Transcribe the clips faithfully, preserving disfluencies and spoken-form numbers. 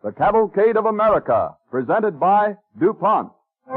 The Cavalcade of America, presented by DuPont.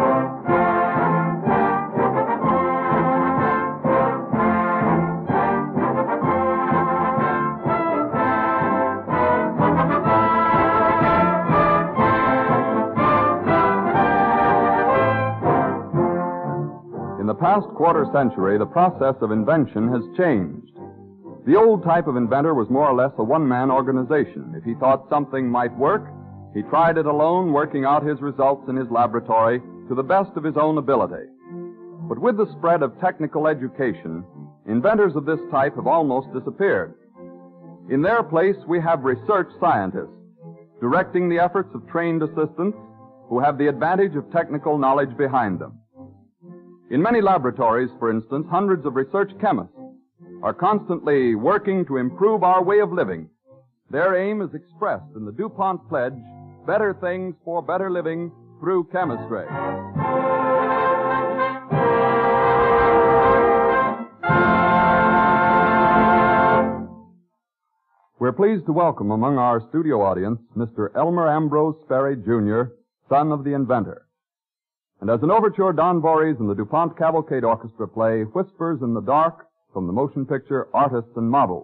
In the past quarter century, the process of invention has changed. The old type of inventor was more or less a one-man organization. If he thought something might work, he tried it alone, working out his results in his laboratory to the best of his own ability. But with the spread of technical education, inventors of this type have almost disappeared. In their place, we have research scientists, directing the efforts of trained assistants who have the advantage of technical knowledge behind them. In many laboratories, for instance, hundreds of research chemists are constantly working to improve our way of living. Their aim is expressed in the DuPont pledge, better things for better living through chemistry. We're pleased to welcome among our studio audience Mister Elmer Ambrose Sperry, Junior, son of the inventor. And as an overture, Don Voorhees and the DuPont Cavalcade Orchestra play Whispers in the Dark from the motion picture Artists and Models.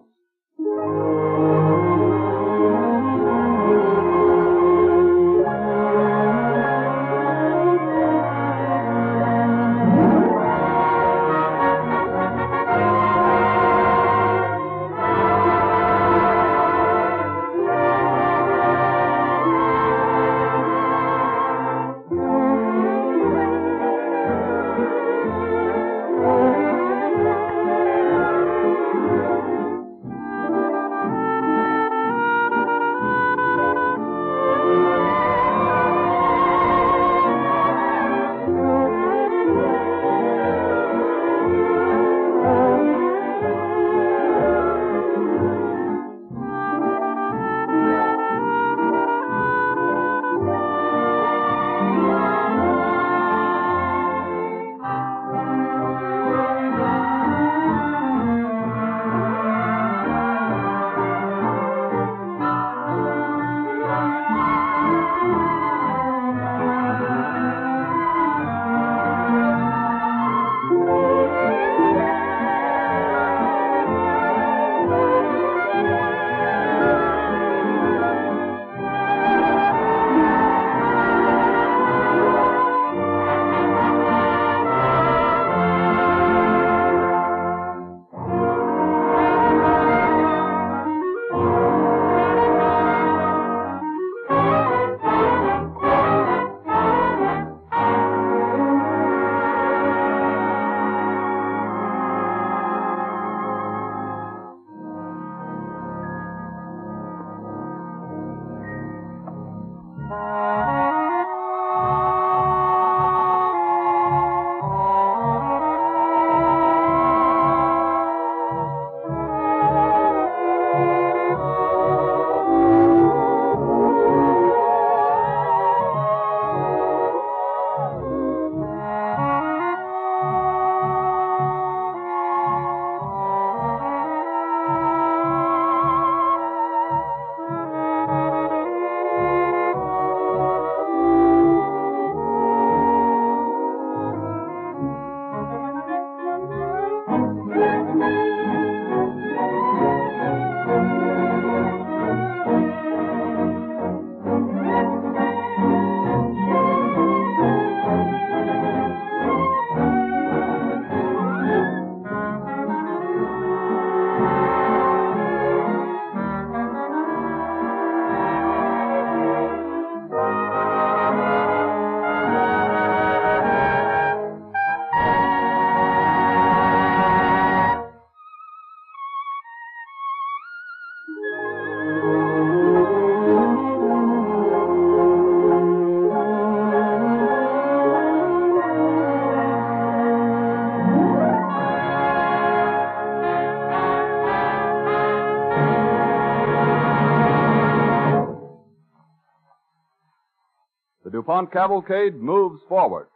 The DuPont Cavalcade moves forward.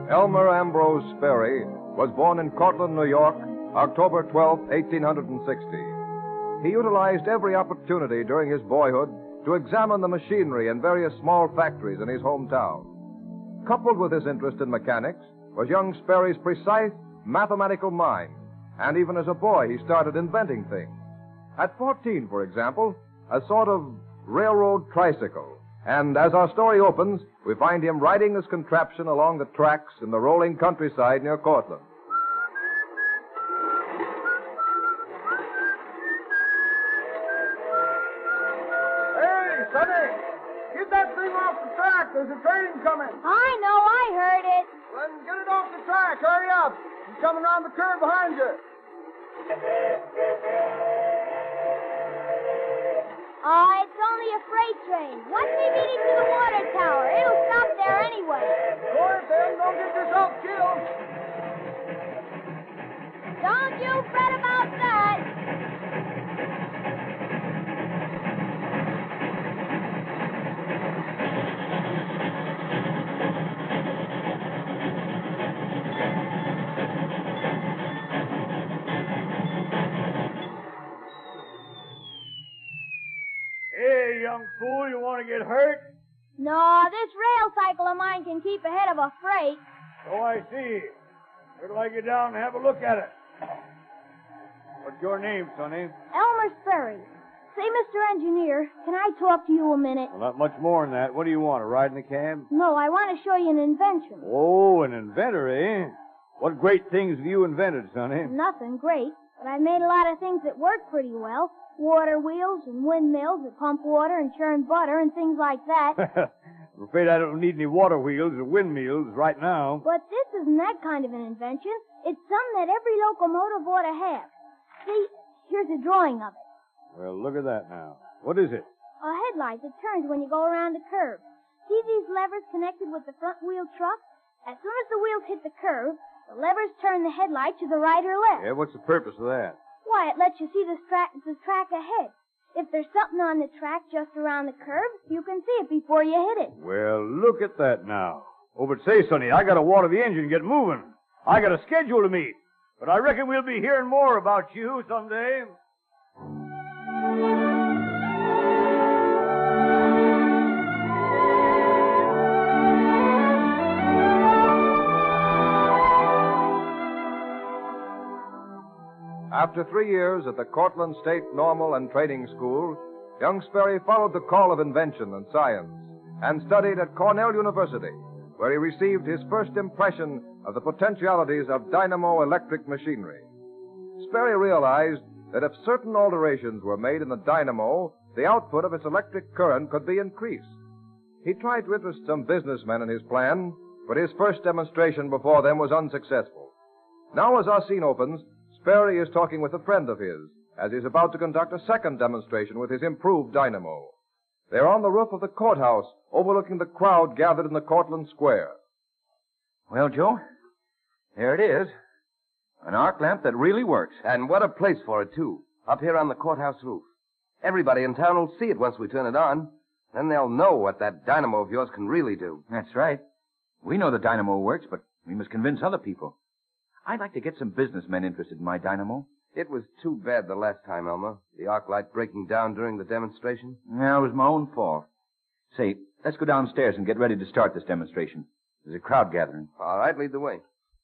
Elmer Ambrose Sperry was born in Cortland, New York, October twelfth, eighteen sixty. He utilized every opportunity during his boyhood to examine the machinery in various small factories in his hometown. Coupled with his interest in mechanics was young Sperry's precise mathematical mind, and even as a boy he started inventing things. At fourteen, for example, a sort of railroad tricycle. And as our story opens, we find him riding this contraption along the tracks in the rolling countryside near Cortland. Hey, Sonny! Get that thing off the track. There's a train coming. I know, I heard it. Then get it off the track. Hurry up. He's coming around the curve behind you. Oh, it's only a freight train. Watch me beat it to the water tower. It'll stop there anyway. Go ahead, then. Don't get yourself killed. Don't you fret about that. Hey, young fool, you want to get hurt? No, this rail cycle of mine can keep ahead of a freight. So I see. Where do I get down and have a look at it? What's your name, Sonny? Elmer Sperry. Say, Mister Engineer, can I talk to you a minute? Well, not much more than that. What do you want, a ride in the cab? No, I want to show you an invention. Oh, an inventor, eh? What great things have you invented, Sonny? Nothing great, but I made a lot of things that work pretty well. Water wheels and windmills that pump water and churn butter and things like that. I'm afraid I don't need any water wheels or windmills right now. But this isn't that kind of an invention. It's something that every locomotive ought to have. See, here's a drawing of it. Well, look at that now. What is it? A headlight that turns when you go around a curve. See these levers connected with the front wheel truck? As soon as the wheels hit the curve, the levers turn the headlight to the right or left. Yeah, what's the purpose of that? Why, it lets you see the, stra- the track ahead. If there's something on the track just around the curve, you can see it before you hit it. Well, look at that now. Oh, but say, Sonny, I gotta water the engine and get moving. I got a schedule to meet. But I reckon we'll be hearing more about you someday. After three years at the Cortland State Normal and Training School, young Sperry followed the call of invention and science and studied at Cornell University, where he received his first impression of the potentialities of dynamo electric machinery. Sperry realized that if certain alterations were made in the dynamo, the output of its electric current could be increased. He tried to interest some businessmen in his plan, but his first demonstration before them was unsuccessful. Now, as our scene opens, Sperry is talking with a friend of his as he's about to conduct a second demonstration with his improved dynamo. They're on the roof of the courthouse overlooking the crowd gathered in the Cortland Square. Well, Joe, there it is. An arc lamp that really works. And what a place for it, too. Up here on the courthouse roof. Everybody in town will see it once we turn it on. Then they'll know what that dynamo of yours can really do. That's right. We know the dynamo works, but we must convince other people. I'd like to get some businessmen interested in my dynamo. It was too bad the last time, Elmer. The arc light breaking down during the demonstration. Yeah, it was my own fault. Say, let's go downstairs and get ready to start this demonstration. There's a crowd gathering. All right, lead the way.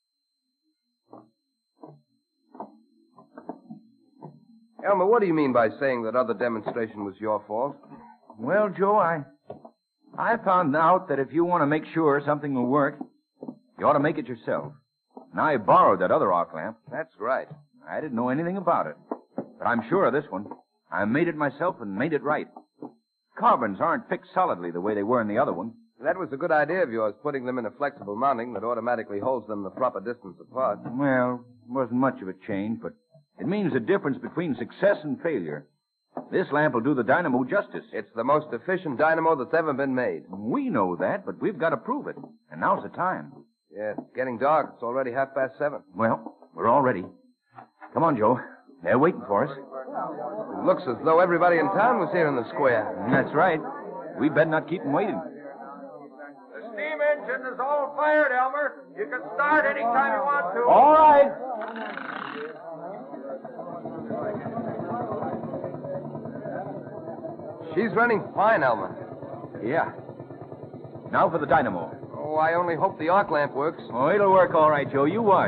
Elmer, what do you mean by saying that other demonstration was your fault? Well, Joe, I... I found out that if you want to make sure something will work, you ought to make it yourself. And I borrowed that other arc lamp. That's right. I didn't know anything about it. But I'm sure of this one. I made it myself and made it right. Carbons aren't fixed solidly the way they were in the other one. That was a good idea of yours, putting them in a flexible mounting that automatically holds them the proper distance apart. Well, it wasn't much of a change, but it means the difference between success and failure. This lamp will do the dynamo justice. It's the most efficient dynamo that's ever been made. We know that, but we've got to prove it. And now's the time. Yeah, it's getting dark. It's already half past seven. Well, we're all ready. Come on, Joe. They're waiting for us. It looks as though everybody in town was here in the square. That's right. We better not keep them waiting. The steam engine is all fired, Elmer. You can start any time you want to. All right. She's running fine, Elmer. Yeah. Now for the dynamo. Oh, I only hope the arc lamp works. Oh, it'll work all right, Joe. You watch.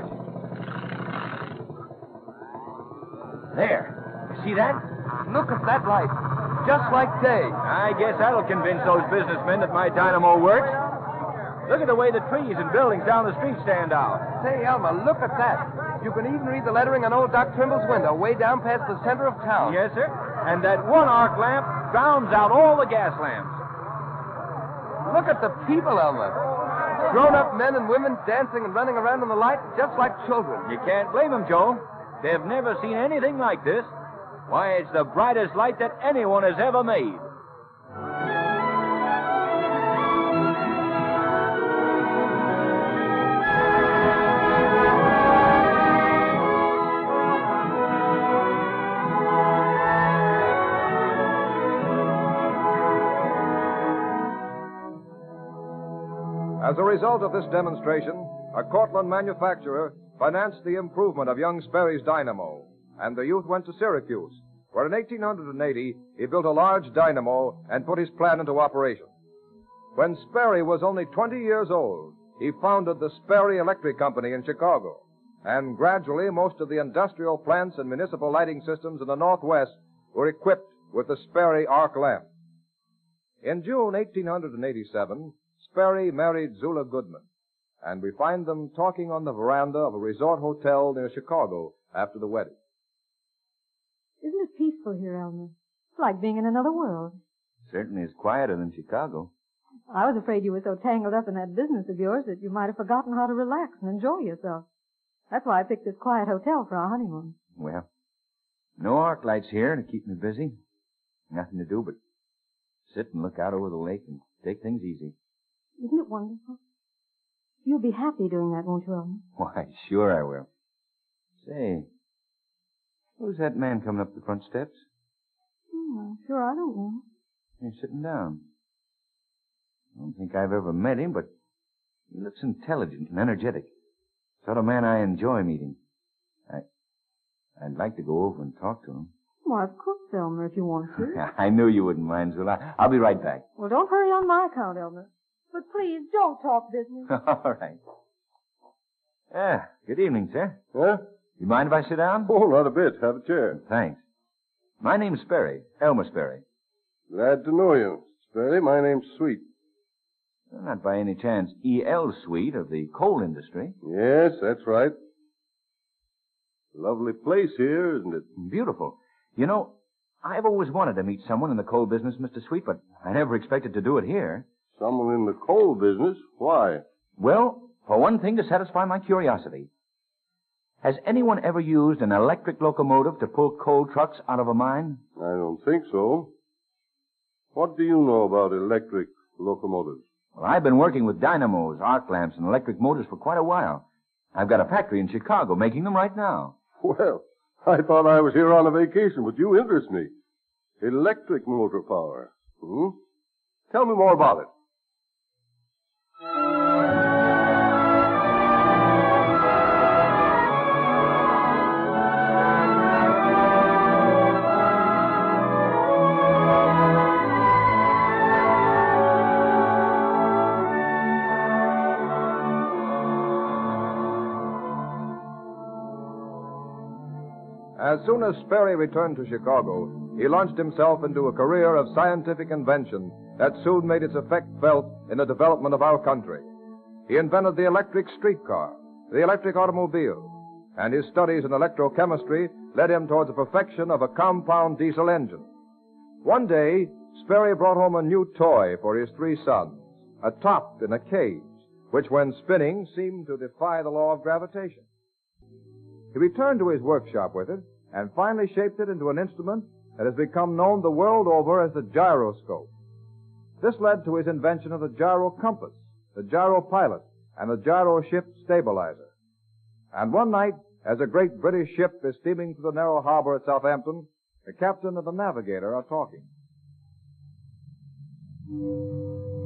There. You see that? Look at that light. Just like day. I guess that'll convince those businessmen that my dynamo works. Look at the way the trees and buildings down the street stand out. Say, Elmer, look at that. You can even read the lettering on old Doc Trimble's window way down past the center of town. Yes, sir. And that one arc lamp drowns out all the gas lamps. Look at the people, Elmer. Grown-up men and women dancing and running around in the light just like children. You can't blame them, Joe. They've never seen anything like this. Why, it's the brightest light that anyone has ever made. As a result of this demonstration, a Cortland manufacturer financed the improvement of young Sperry's dynamo, and the youth went to Syracuse, where in eighteen eighty he built a large dynamo and put his plan into operation. When Sperry was only twenty years old, he founded the Sperry Electric Company in Chicago, and gradually most of the industrial plants and municipal lighting systems in the Northwest were equipped with the Sperry arc lamp. In June eighteen eighty-seven, Sperry married Zula Goodman, and we find them talking on the veranda of a resort hotel near Chicago after the wedding. Isn't it peaceful here, Elmer? It's like being in another world. Certainly is quieter than Chicago. I was afraid you were so tangled up in that business of yours that you might have forgotten how to relax and enjoy yourself. That's why I picked this quiet hotel for our honeymoon. Well, no arc lights here to keep me busy. Nothing to do but sit and look out over the lake and take things easy. Isn't it wonderful? You'll be happy doing that, won't you, Elmer? Why, sure I will. Say, who's that man coming up the front steps? Hmm, I'm sure I don't know. He's sitting down. I don't think I've ever met him, but he looks intelligent and energetic. Sort of man I enjoy meeting. I, I'd like to go over and talk to him. Why, of course, Elmer, if you want to. I knew you wouldn't mind, Zula. I'll be right back. Well, don't hurry on my account, Elmer. But please, don't talk business. All right. Ah, good evening, sir. Huh? You mind if I sit down? Oh, not a bit. Have a chair. Thanks. My name's Sperry, Elmer Sperry. Glad to know you. Sperry, my name's Sweet. Not by any chance E L Sweet of the coal industry. Yes, that's right. Lovely place here, isn't it? Beautiful. You know, I've always wanted to meet someone in the coal business, Mister Sweet, but I never expected to do it here. Someone in the coal business? Why? Well, for one thing, to satisfy my curiosity. Has anyone ever used an electric locomotive to pull coal trucks out of a mine? I don't think so. What do you know about electric locomotives? Well, I've been working with dynamos, arc lamps, and electric motors for quite a while. I've got a factory in Chicago making them right now. Well, I thought I was here on a vacation, but you interest me. Electric motor power. Hmm? Tell me more about it. As soon as Sperry returned to Chicago, he launched himself into a career of scientific invention that soon made its effect felt in the development of our country. He invented the electric streetcar, the electric automobile, and his studies in electrochemistry led him towards the perfection of a compound diesel engine. One day, Sperry brought home a new toy for his three sons, a top in a cage, which when spinning seemed to defy the law of gravitation. He returned to his workshop with it and finally shaped it into an instrument that has become known the world over as the gyroscope. This led to his invention of the gyro compass, the gyro pilot, and the gyro ship stabilizer. And one night, as a great British ship is steaming through the narrow harbor at Southampton, the captain and the navigator are talking.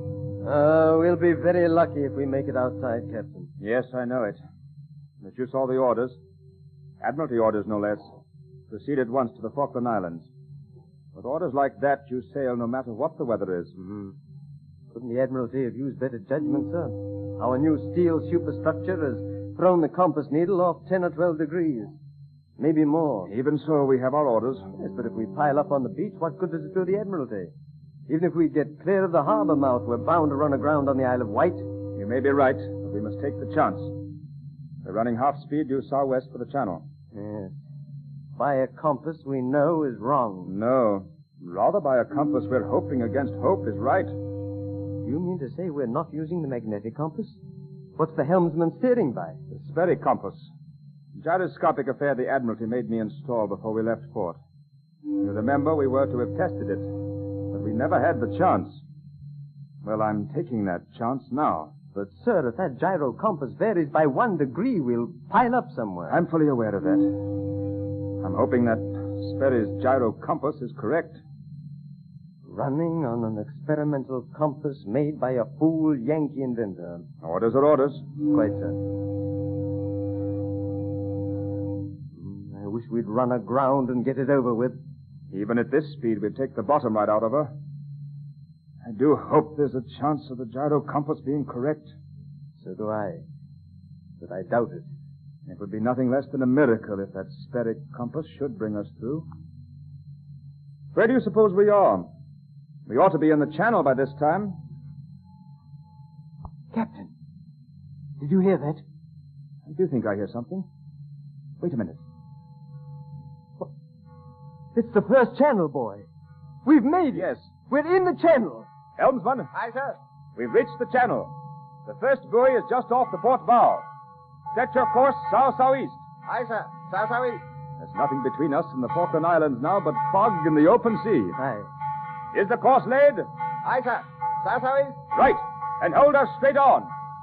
Uh, we'll be very lucky if we make it outside, Captain. Yes, I know it. But you saw the orders. Admiralty orders, no less. Proceed at once to the Falkland Islands. With orders like that, you sail no matter what the weather is. Mm-hmm. Couldn't the Admiralty have used better judgment, sir? Our new steel superstructure has thrown the compass needle off ten or twelve degrees. Maybe more. Even so, we have our orders. Yes, but if we pile up on the beach, what good does it do the Admiralty? Even if we get clear of the harbor mouth, we're bound to run aground on the Isle of Wight. You may be right, but we must take the chance. We're running half speed due southwest for the channel. Yes. By a compass we know is wrong. No. Rather by a compass we're hoping against hope is right. You mean to say we're not using the magnetic compass? What's the helmsman steering by? The Sperry compass. Gyroscopic affair the Admiralty made me install before we left port. You remember we were to have tested it, but we never had the chance. Well, I'm taking that chance now. But, sir, if that gyro compass varies by one degree, we'll pile up somewhere. I'm fully aware of that. I'm hoping that Sperry's gyro compass is correct. Running on an experimental compass made by a fool Yankee inventor. Orders are orders. Quite, sir. I wish we'd run aground and get it over with. Even at this speed, we'd take the bottom right out of her. I do hope there's a chance of the gyro compass being correct. So do I. But I doubt it. It would be nothing less than a miracle if that Sperry compass should bring us through. Where do you suppose we are? We ought to be in the channel by this time. Captain, did you hear that? I do think I hear something. Wait a minute. What? It's the first channel, boy. We've made it. Yes. We're in the channel. Helmsman. Aye, sir. We've reached the channel. The first buoy is just off the port bow. Set your course south-southeast. Aye, sir. South-southeast. There's nothing between us and the Falkland Islands now but fog in the open sea. Aye. Is the course laid? Aye, sir. South-southeast. Right. And hold us straight on.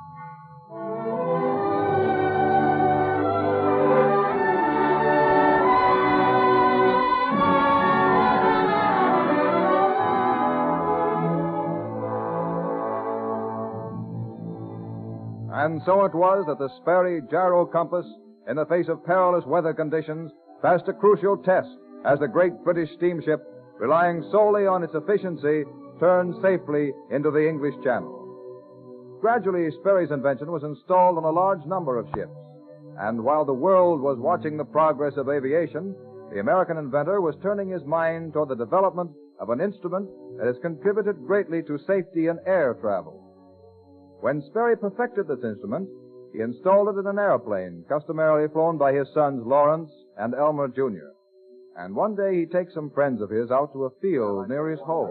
And so it was that the Sperry gyro compass, in the face of perilous weather conditions, passed a crucial test as the great British steamship, relying solely on its efficiency, turned safely into the English Channel. Gradually, Sperry's invention was installed on a large number of ships, and while the world was watching the progress of aviation, the American inventor was turning his mind toward the development of an instrument that has contributed greatly to safety in air travel. When Sperry perfected this instrument, he installed it in an airplane customarily flown by his sons Lawrence and Elmer Junior And one day he takes some friends of his out to a field near his home.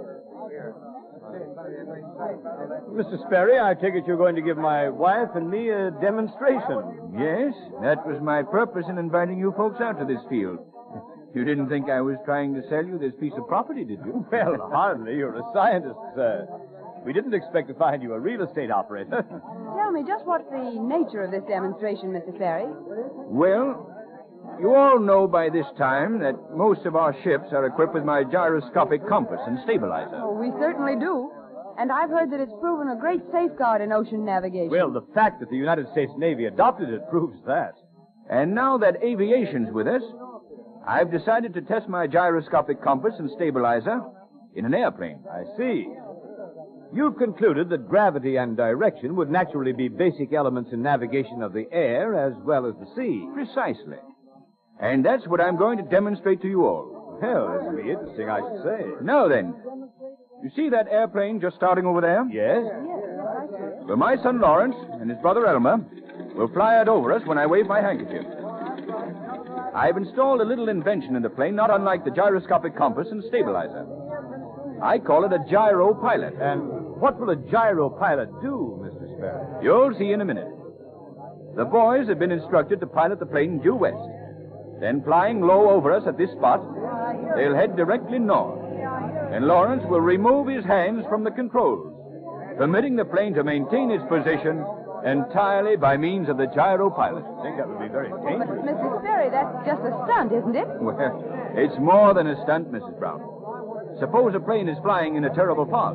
Mister Sperry, I take it you're going to give my wife and me a demonstration. Yes, that was my purpose in inviting you folks out to this field. You didn't think I was trying to sell you this piece of property, did you? Well, hardly. You're a scientist, sir. We didn't expect to find you a real estate operator. Tell me, just what's the nature of this demonstration, Mister Sperry? Well, you all know by this time that most of our ships are equipped with my gyroscopic compass and stabilizer. Oh, we certainly do. And I've heard that it's proven a great safeguard in ocean navigation. Well, the fact that the United States Navy adopted it proves that. And now that aviation's with us, I've decided to test my gyroscopic compass and stabilizer in an airplane. I see. You've concluded that gravity and direction would naturally be basic elements in navigation of the air as well as the sea. Precisely. And that's what I'm going to demonstrate to you all. Well, this will be interesting, I should say. Now then, you see that airplane just starting over there? Yes. Well, my son Lawrence and his brother Elmer will fly it over us when I wave my handkerchief. I've installed a little invention in the plane not unlike the gyroscopic compass and stabilizer. I call it a gyro pilot. And what will a gyro pilot do, Mister Sperry? You'll see in a minute. The boys have been instructed to pilot the plane due west. Then, flying low over us at this spot, they'll head directly north. And Lawrence will remove his hands from the controls, permitting the plane to maintain its position entirely by means of the gyro pilot. I think that would be very dangerous. But, Mister Sperry, that's just a stunt, isn't it? Well, it's more than a stunt, Missus Brown. Suppose a plane is flying in a terrible fog.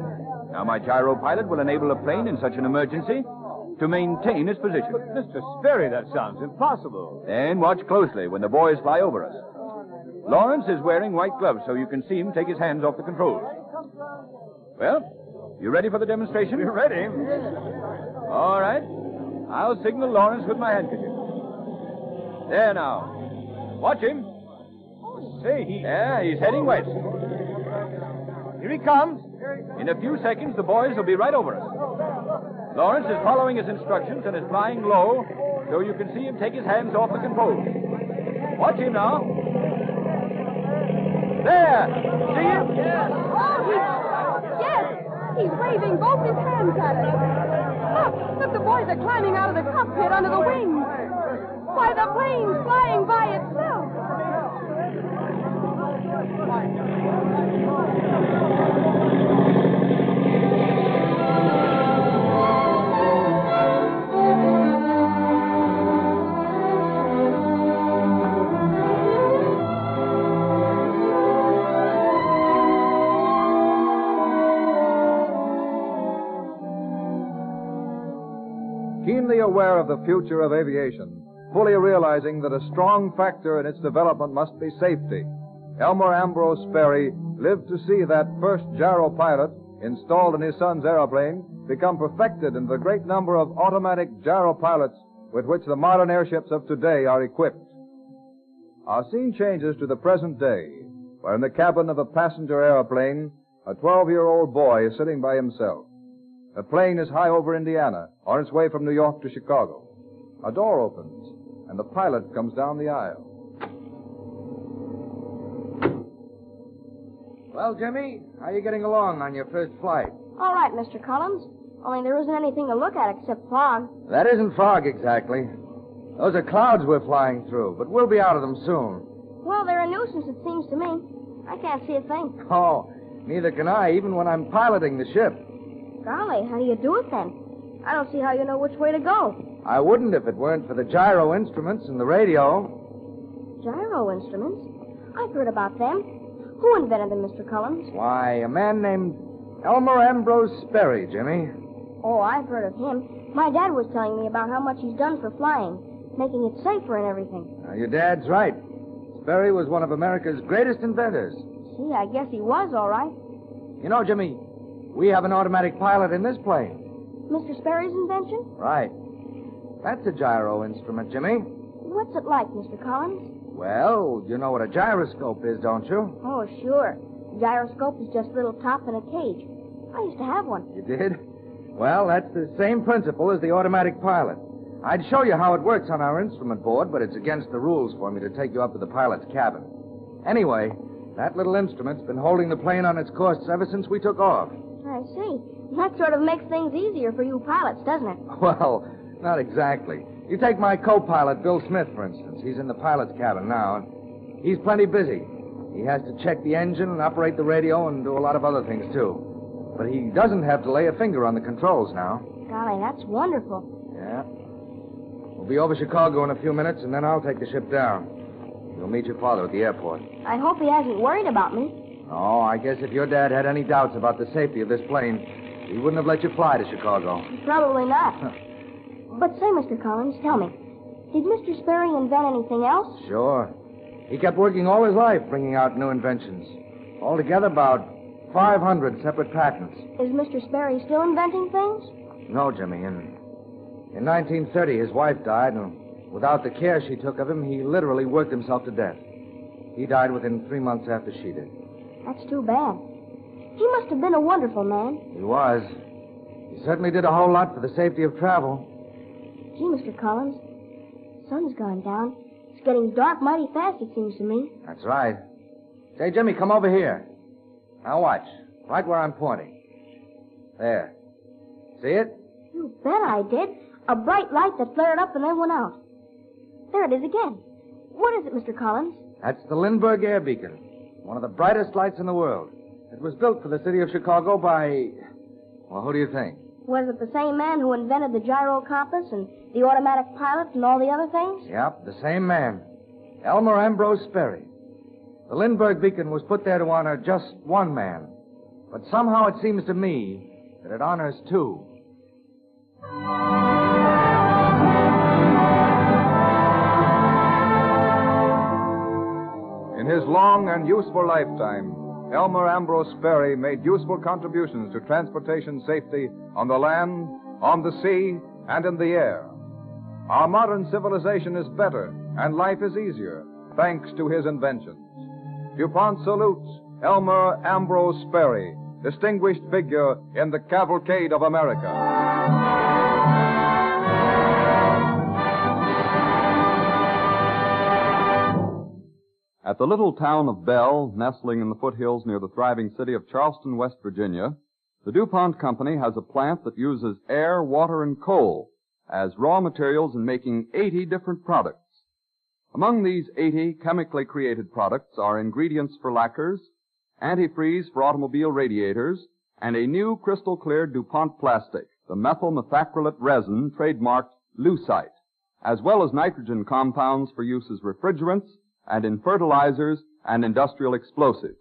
Now, my gyro pilot will enable a plane in such an emergency to maintain its position. But, Mister Sperry, that sounds impossible. Then watch closely when the boys fly over us. Lawrence is wearing white gloves, so you can see him take his hands off the controls. Well, you ready for the demonstration? We're ready. All right. I'll signal Lawrence with my handkerchief. There now. Watch him. Oh, say, he... Yeah, he's heading west. Here he comes. In a few seconds, the boys will be right over us. Lawrence is following his instructions and is flying low, so you can see him take his hands off the controls. Watch him now. There! See him? Yes. Oh, he... Yes! He's waving both his hands at us. Look! Look, the boys are climbing out of the cockpit under the wings. Why, the plane's flying by itself. Keenly aware of the future of aviation, fully realizing that a strong factor in its development must be safety, Elmer Ambrose Sperry lived to see that first gyro pilot installed in his son's aeroplane become perfected in the great number of automatic gyro pilots with which the modern airships of today are equipped. Our scene changes to the present day, where in the cabin of a passenger aeroplane, a twelve-year-old boy is sitting by himself. The plane is high over Indiana, on its way from New York to Chicago. A door opens, and the pilot comes down the aisle. Well, Jimmy, how are you getting along on your first flight? All right, Mister Collins. Only there isn't anything to look at except fog. That isn't fog exactly. Those are clouds we're flying through, but we'll be out of them soon. Well, they're a nuisance, it seems to me. I can't see a thing. Oh, neither can I, even when I'm piloting the ship. Golly, how do you do it then? I don't see how you know which way to go. I wouldn't if it weren't for the gyro instruments and the radio. Gyro instruments? I've heard about them. Who invented them, Mister Collins? Why, a man named Elmer Ambrose Sperry, Jimmy. Oh, I've heard of him. My dad was telling me about how much he's done for flying, making it safer and everything. Now, your dad's right. Sperry was one of America's greatest inventors. See, I guess he was all right. You know, Jimmy, we have an automatic pilot in this plane. Mister Sperry's invention? Right. That's a gyro instrument, Jimmy. What's it like, Mister Collins? Well, you know what a gyroscope is, don't you? Oh, sure. Gyroscope is just a little top in a cage. I used to have one. You did? Well, that's the same principle as the automatic pilot. I'd show you how it works on our instrument board, but it's against the rules for me to take you up to the pilot's cabin. Anyway, that little instrument's been holding the plane on its course ever since we took off. I see. That sort of makes things easier for you pilots, doesn't it? Well, not exactly. You take my co-pilot, Bill Smith, for instance. He's in the pilot's cabin now, and he's plenty busy. He has to check the engine and operate the radio and do a lot of other things, too. But he doesn't have to lay a finger on the controls now. Golly, that's wonderful. Yeah. We'll be over Chicago in a few minutes, and then I'll take the ship down. You'll meet your father at the airport. I hope he hasn't worried about me. Oh, I guess if your dad had any doubts about the safety of this plane, he wouldn't have let you fly to Chicago. Probably not. But say, Mister Collins, tell me, did Mister Sperry invent anything else? Sure. He kept working all his life bringing out new inventions. Altogether, about five hundred separate patents. Is Mister Sperry still inventing things? No, Jimmy. In, in nineteen thirty, his wife died, and without the care she took of him, he literally worked himself to death. He died within three months after she did. That's too bad. He must have been a wonderful man. He was. He certainly did a whole lot for the safety of travel. Gee, Mister Collins, the sun's gone down. It's getting dark mighty fast, it seems to me. That's right. Say, Jimmy, come over here. Now watch. Right where I'm pointing. There. See it? You bet I did. A bright light that flared up and then went out. There it is again. What is it, Mister Collins? That's the Lindbergh Air Beacon. One of the brightest lights in the world. It was built for the city of Chicago by... Well, who do you think? Was it the same man who invented the gyro compass and the automatic pilot and all the other things? Yep, the same man. Elmer Ambrose Sperry. The Lindbergh Beacon was put there to honor just one man. But somehow it seems to me And it honors, too. In his long and useful lifetime, Elmer Ambrose Sperry made useful contributions to transportation safety on the land, on the sea, and in the air. Our modern civilization is better and life is easier thanks to his inventions. DuPont salutes Elmer Ambrose Sperry, distinguished figure in the cavalcade of America. At the little town of Bell, nestling in the foothills near the thriving city of Charleston, West Virginia, the DuPont Company has a plant that uses air, water, and coal as raw materials in making eighty different products. Among these eighty chemically created products are ingredients for lacquers, antifreeze for automobile radiators, and a new crystal clear DuPont plastic, the methyl methacrylate resin trademarked Lucite, as well as nitrogen compounds for use as refrigerants and in fertilizers and industrial explosives.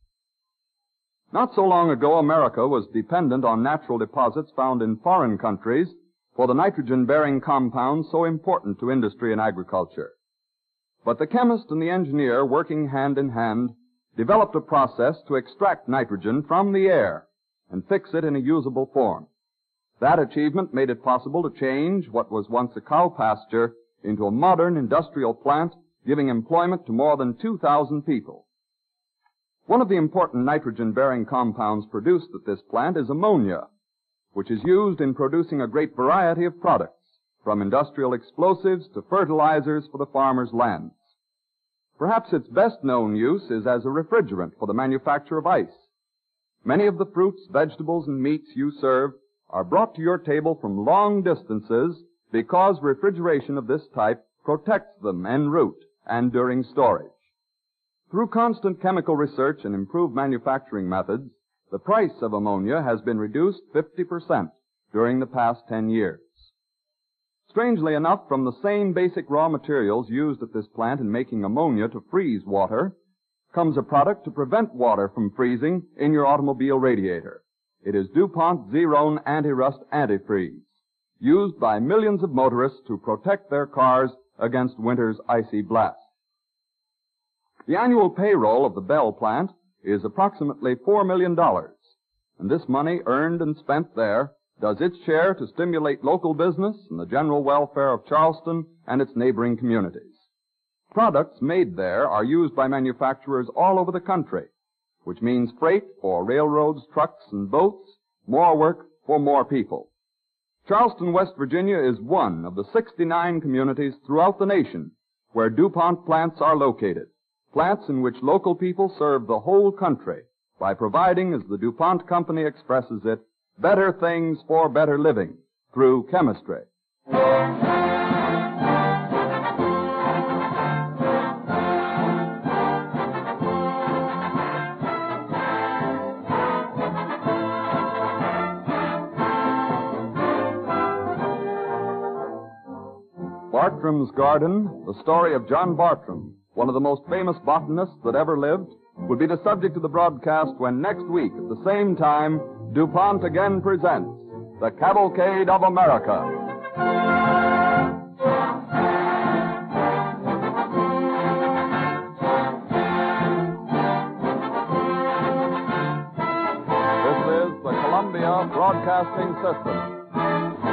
Not so long ago, America was dependent on natural deposits found in foreign countries for the nitrogen-bearing compounds so important to industry and agriculture. But the chemist and the engineer, working hand in hand, developed a process to extract nitrogen from the air and fix it in a usable form. That achievement made it possible to change what was once a cow pasture into a modern industrial plant, giving employment to more than two thousand people. One of the important nitrogen-bearing compounds produced at this plant is ammonia, which is used in producing a great variety of products, from industrial explosives to fertilizers for the farmers' lands. Perhaps its best-known use is as a refrigerant for the manufacture of ice. Many of the fruits, vegetables, and meats you serve are brought to your table from long distances because refrigeration of this type protects them en route and during storage. Through constant chemical research and improved manufacturing methods, the price of ammonia has been reduced fifty percent during the past ten years. Strangely enough, from the same basic raw materials used at this plant in making ammonia to freeze water, comes a product to prevent water from freezing in your automobile radiator. It is DuPont Zerone Anti-Rust Antifreeze, used by millions of motorists to protect their cars against winter's icy blast. The annual payroll of the Bell plant is approximately four million dollars, and this money earned and spent there does its share to stimulate local business and the general welfare of Charleston and its neighboring communities. Products made there are used by manufacturers all over the country, which means freight for railroads, trucks, and boats, more work for more people. Charleston, West Virginia is one of the sixty-nine communities throughout the nation where DuPont plants are located, plants in which local people serve the whole country by providing, as the DuPont Company expresses it, better things for better living through chemistry. Bartram's Garden, the story of John Bartram, one of the most famous botanists that ever lived, will be the subject of the broadcast when next week at the same time DuPont again presents The Cavalcade of America. This is the Columbia Broadcasting System.